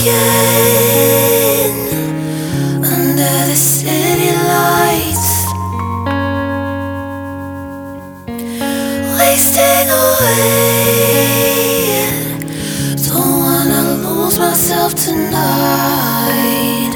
again under the city lights, wasting away. Don't wanna lose myself tonight.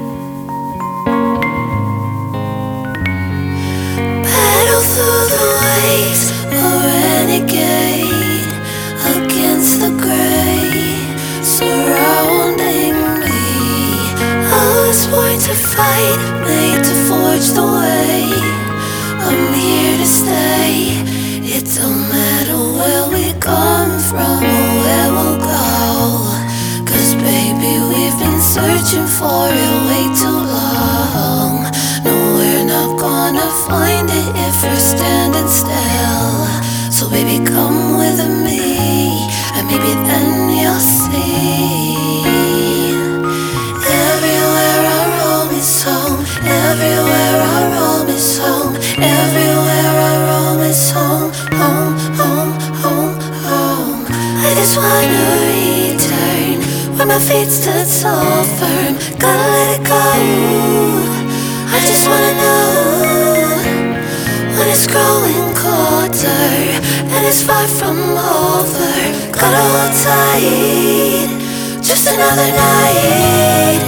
Battle through the waves, a renegade against the gray surrounding me. I was born to fight, made to forge the way. I'm here to stay. It don't matter where we come from or where we'll go, 'cause baby, we've been searching for it way too long. No, we're not gonna find it if we're standing still. So baby, come with me, and maybe then you'll see. Everywhere I roam is home. Everywhere I roam is home. Everywhere I roam is home. Home, home, home, home. I just wanna return where my feet stood so firm. Gotta let it go. I just wanna know when it's growing colder and it's far from over. Gotta hold tight, just another night.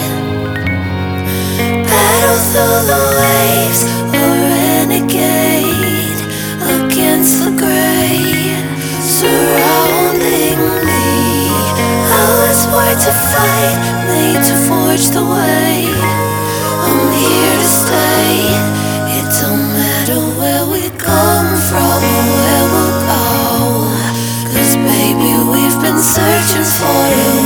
Battle through the waves, a renegade against the gray surrounding me. I was born to fight, made to forge the way. I'm here to stay. It don't matter where we come from or where we'll go, 'cause baby, we've been searching for it